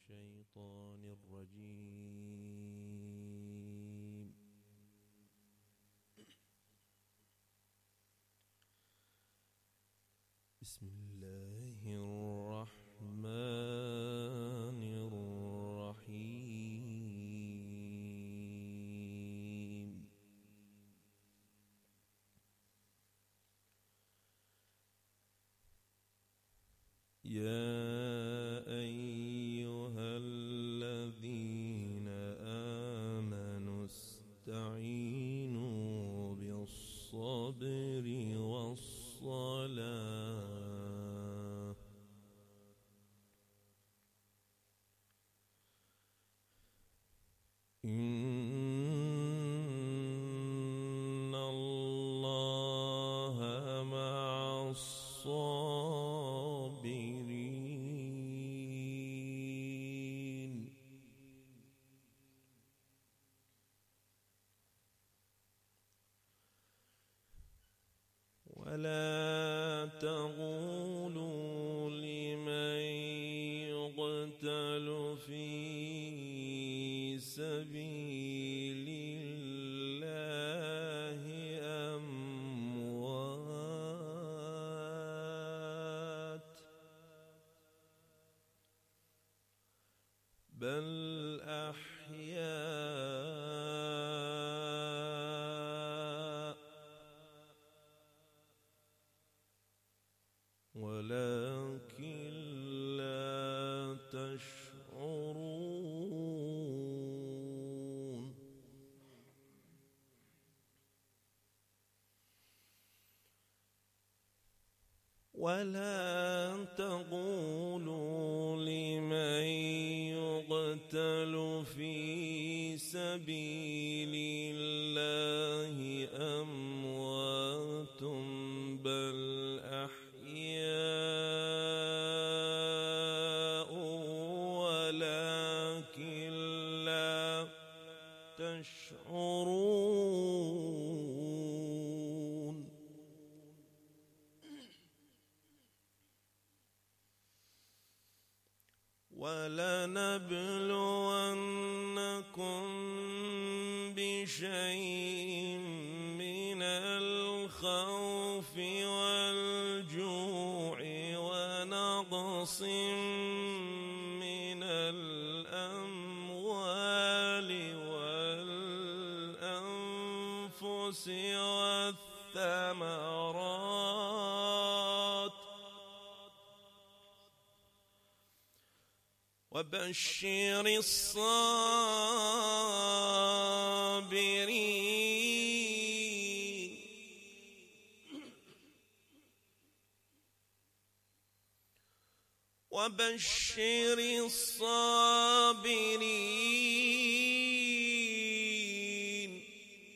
الشيطان الرجيم. بسم الله الرحمن الرحيم. يا أيها الذين آمنوا استعينوا بالصبر والصلاة إن الله مع الصابرين. ولا تقولوا لمن يقتل في سبيل الله أموات، بل أحياء ولكن لا تشعرون. ولا تقولوا لمن يقتل في سبيل الله أموات، بل أحياء ولكن لا تشعرون. ولنبلونكم بشيء من الخوف والجوع ونقص من الأموال والأنفس والثمرات، وبشر الصابرين. وبشر الصابرين.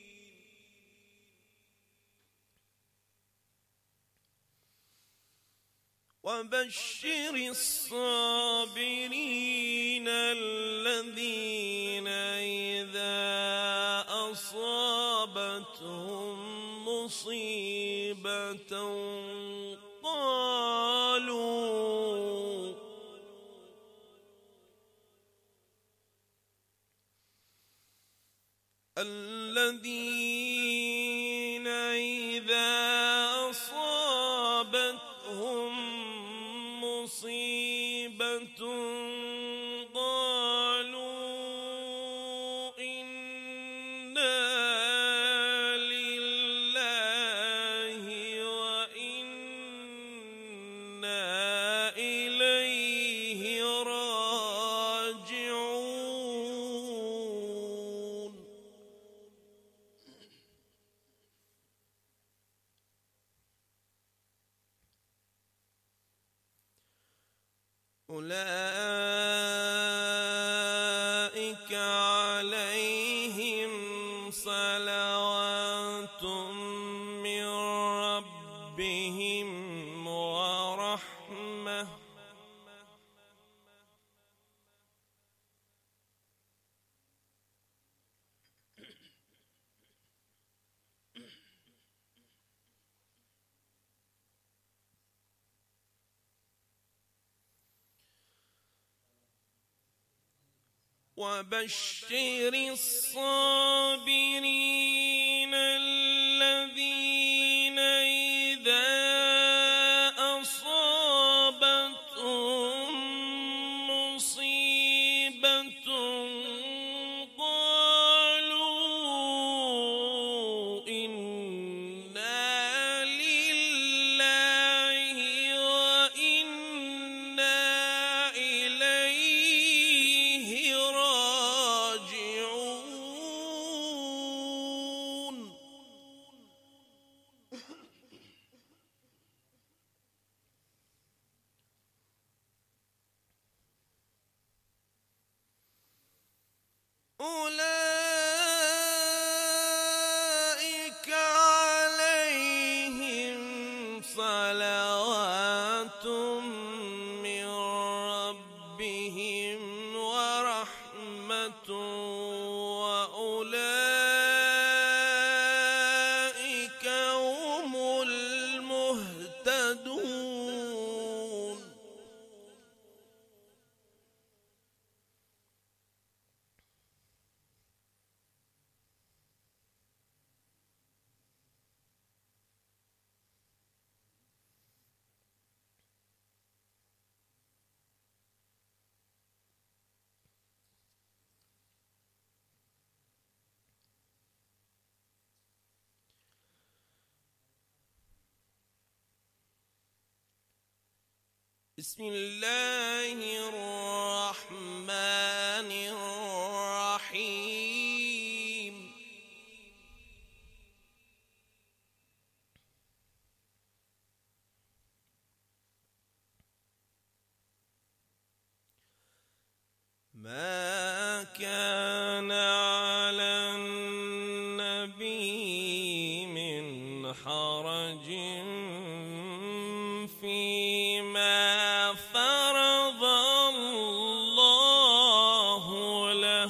وبشر الصابرين الذين إذا أصابتهم مصيبة الذين إذا أصابتهم مصيبة قالوا إنا لله وإنا إليه راجعون. أولئك عليهم صلوات من ربهم ورحمة، وبشر الصابرين الذين إذا أصابتهم مصيبة قالوا إنا لله وإنا إليه راجعون. أولئك عليهم صلوات من ربهم ورحمة وأولئك هم المهتدون. بسم الله الرحمن الرحيم. ما كان على النبي من حرج فيما فرض الله له،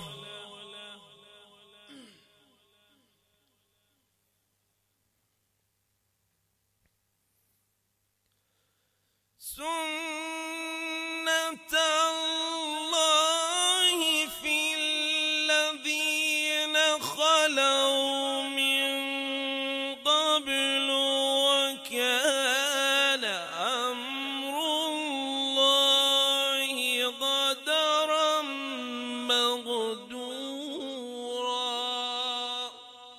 سنة الله في الذين خلوا من قبل وكان أمر الله قدرا مقدورا.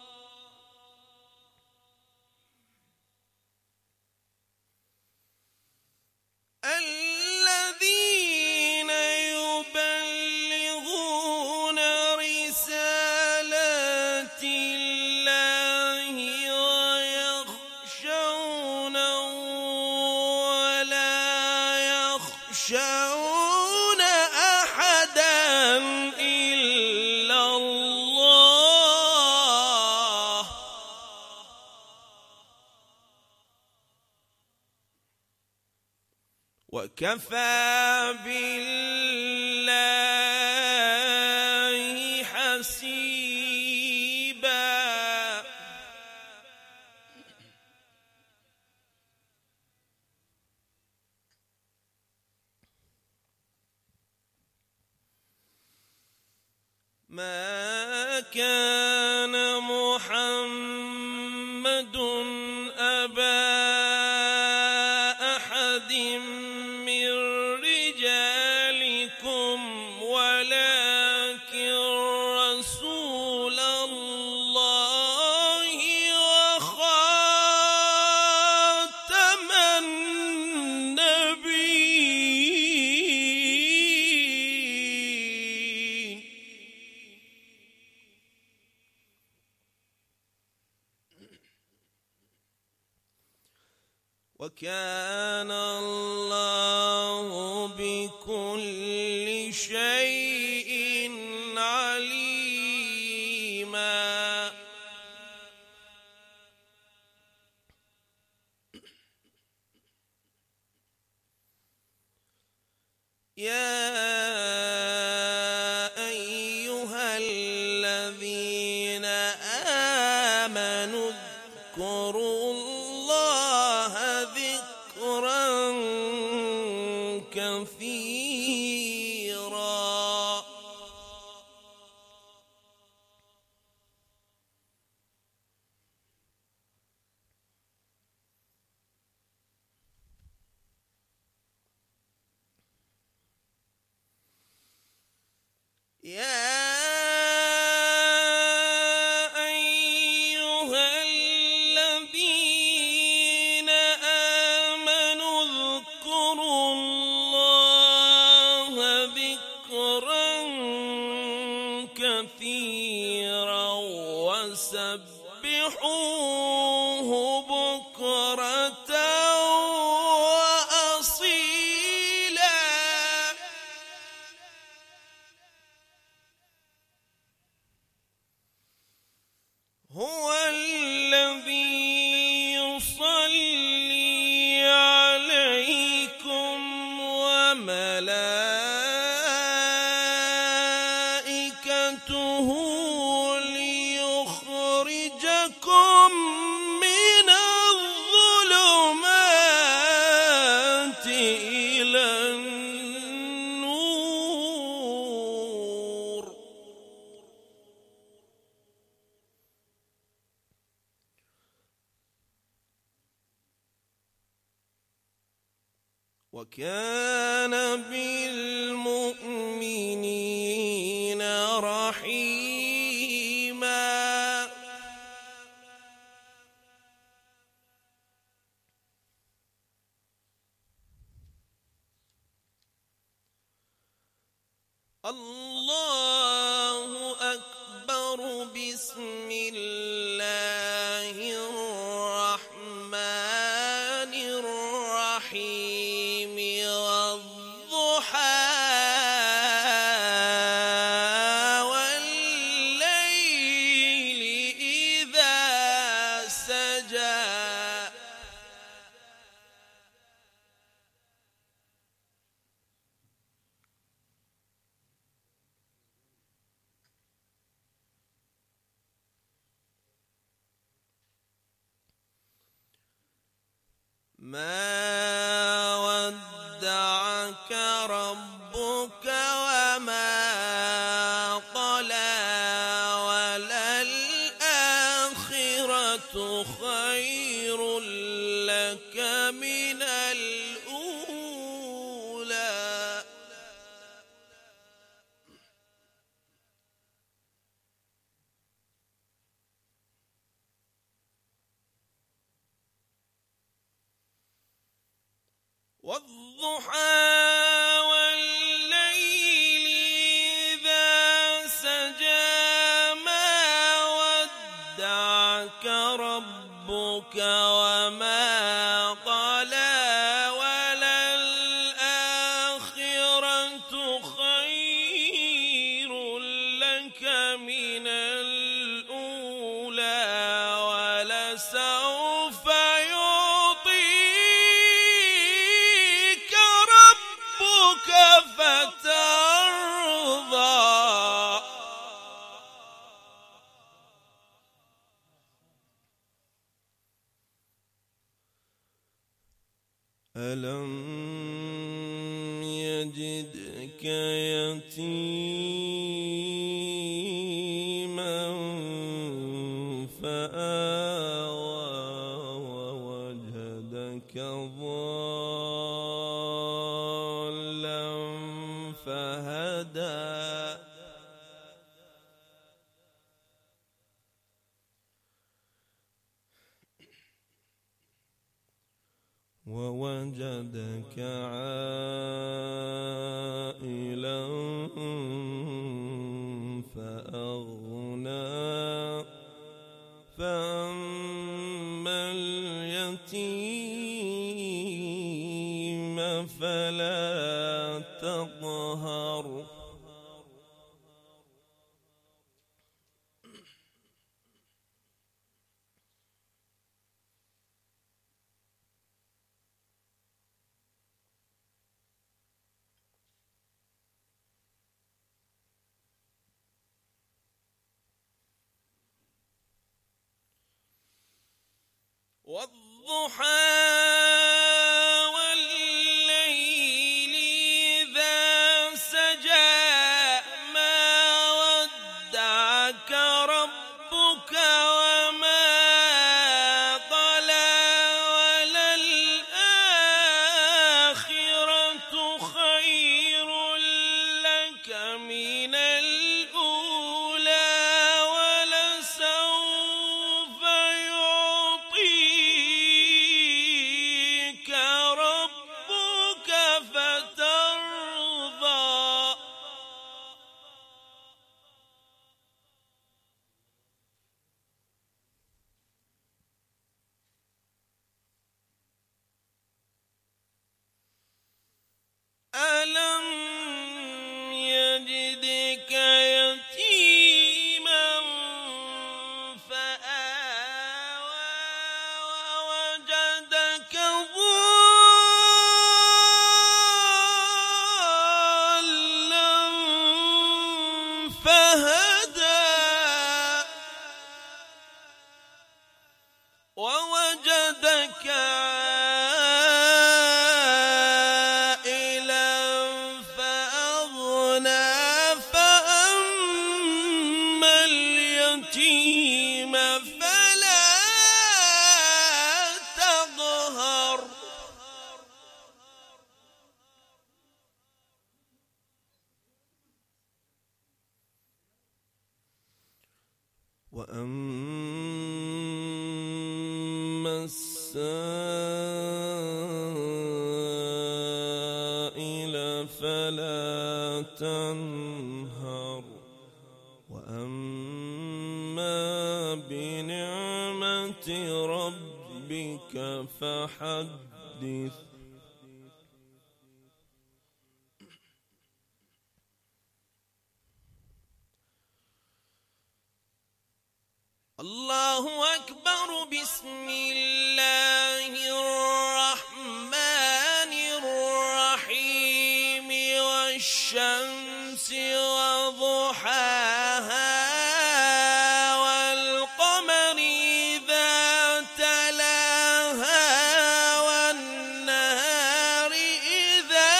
الذين يبلغون رسالات الله ويخشونه ولا يخشون أحدا إلا الله، وكفى بالله حسيبا. ما كان محمد أبا أحد من رجالكم ولكن رسول الله وخاتم النبيين. وكان الله بكل شيء عليما. يا أيها الذين آمنوا اذكروا الله ذكرا كثيرا وسبحوه بكرة وأصيلا هو الذي يصلي عليكم وملائكته ليخرجكم من الظلمات إلى النور وكان بالمؤمنين رحيما الله أكبر بسم الله الرحمن الرحيم والضحى والليل إذا سجى ما ودعك ربك وما قلى وللآخرة خير لك من الأولى والضحى والليل إذا سجى ما ودعك ربك وما قلى وللآخرة خير لك من الأولى ولسوف يعطيك ربك فترضى ألم يجدك يتيما فآوى ووجدك ضالا فهدى ووجدك عائلا فأغنى فأما اليتيم فلا تقهر والضحى والليل إذا سجى ما ودعك ربك وما قلى وللآخرة خير لك من الأولى ولسوف يعطيك وأما السائل فلا تنهر وأما بنعمة ربك فحدث. الله أكبر. بسم الله الرحمن الرحيم. والشمس وضحاها والقمر إذا تلاها والنهار إذا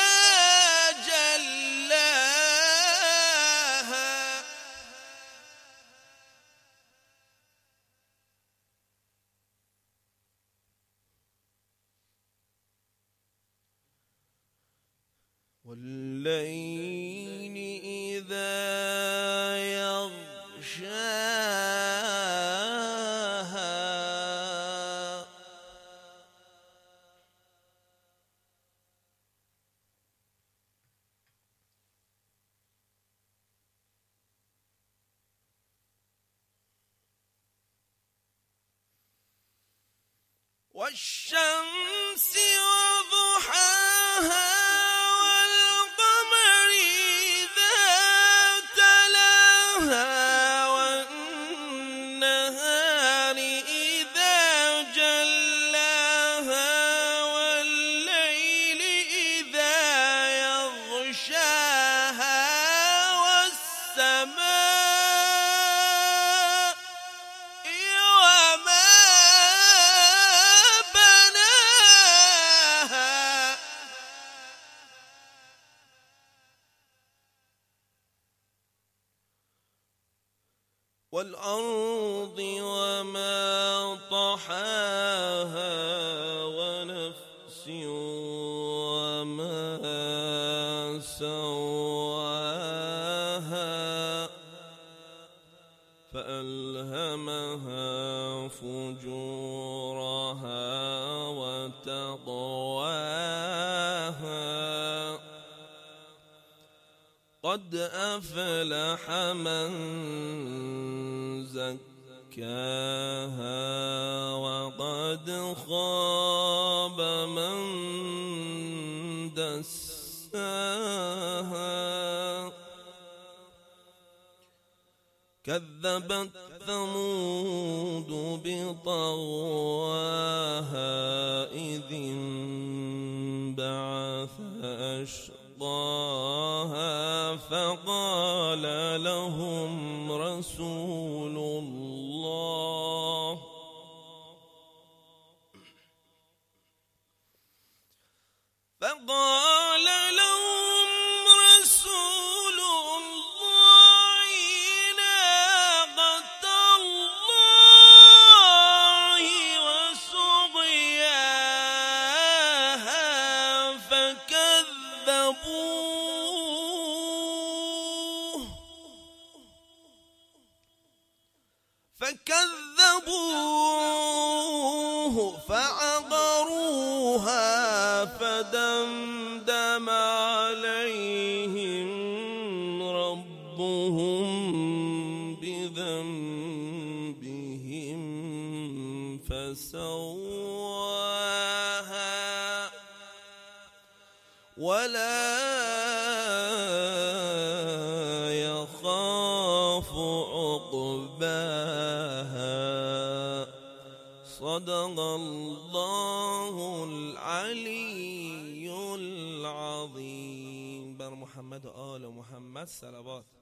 جلاها والليل إذا يغشاها والشمس وضحاها والنهار إذا جلاها والليل إذا يغشاها والسماء وما بناها والأرض وما طحاها ونفس وما سواها فألهمها فجورها وتقواها قد أفلح من زكاها وقد خاب من دساها كذبت ثمود بطغواها إذ انبعث أشقاها فقال لهم رسول الله ناقة الله وسقياها فكذبوه فعقروها فدمدم عليهم ربهم بذنبهم فسواها ولا يخاف عقباها. صدق الله العلي العظيم. بر محمد و آل محمد صلوات.